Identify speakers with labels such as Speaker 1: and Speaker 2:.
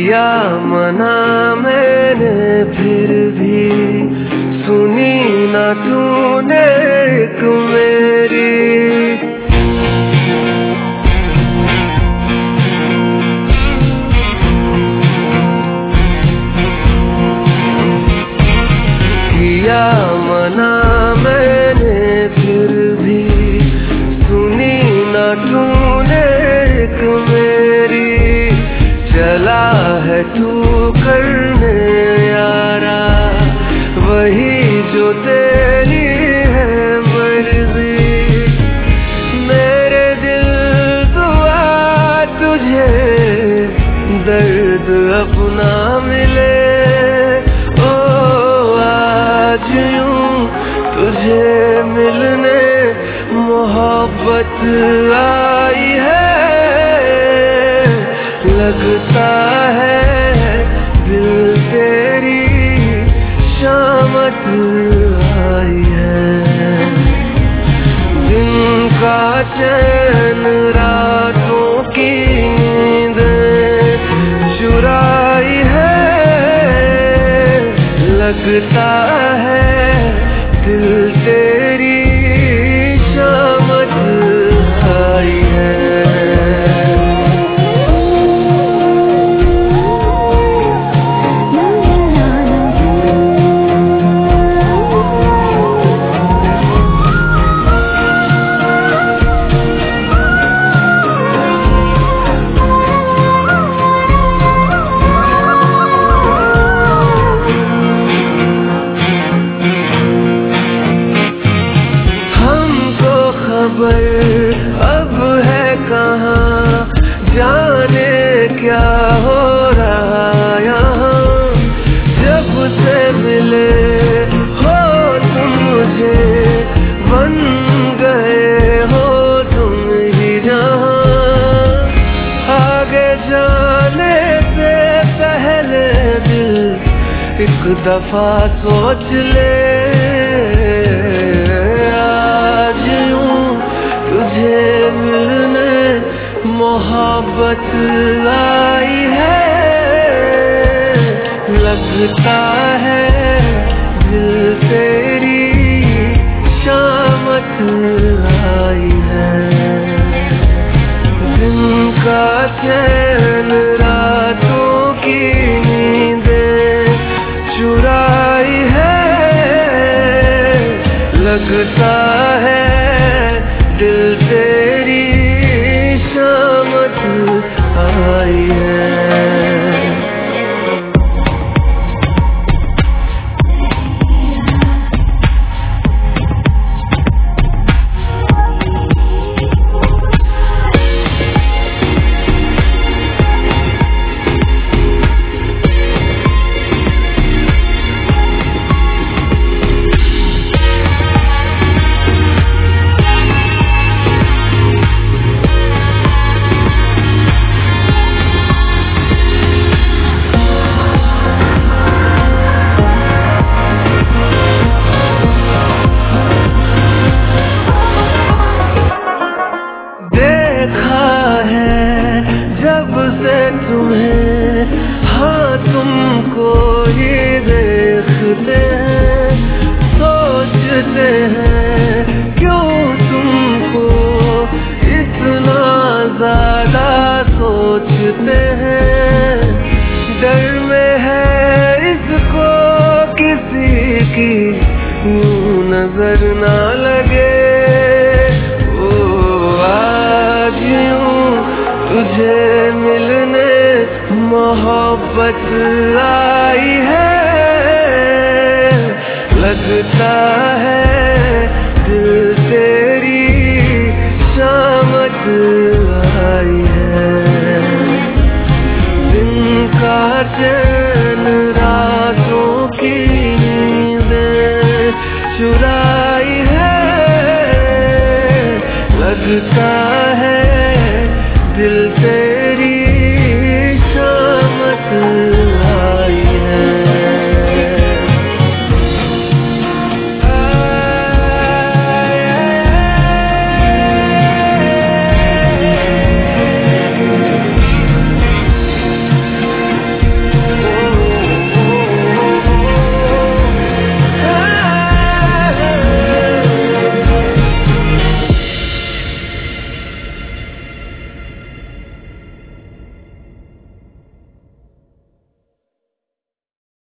Speaker 1: किया मना मैंने फिर भी सुनी ना तूने एक मेरी। किया मना मैंने फिर भी सुनी ना तूने एक मेरी। चला है तू करने यारा वही जो तेरी है मर्जी। मेरे दिल दुआ तुझे दर्द अपना मिले। ओ आज यूं तुझे मिलने मोहब्बत आई है। लगता है दिल तेरी शामत आई है। दिन का चैन रातों की नींद चुराई है। लगता है दिल तेरी शामत आई है। अब है कहाँ जाने क्या हो रहा यहाँ। जब से मिले हो तुम मुझे बन गए हो तुम ही जहाँ। आगे जाने से पहले दिल एक दफा सोच ले। आज तुझे मिलने मोहब्बत आई है। लगता है दिल तेरी शामत आई है। दिन का चैन रातों की नींदें चुराई है। लगता है दिल तेरी शामत आई है। तुम्हें हाँ तुमको ही देखते हैं। सोचते हैं क्यों तुमको इतना ज्यादा सोचते हैं। डर में है इसको किसी की यूं नजर ना लगे। ओ आज यूं तुझे मिलने मोहब्बत आई है। लगता है दिल तेरी शामत आई है। दिन का चैन रातों की नींदें चुराई है। लगता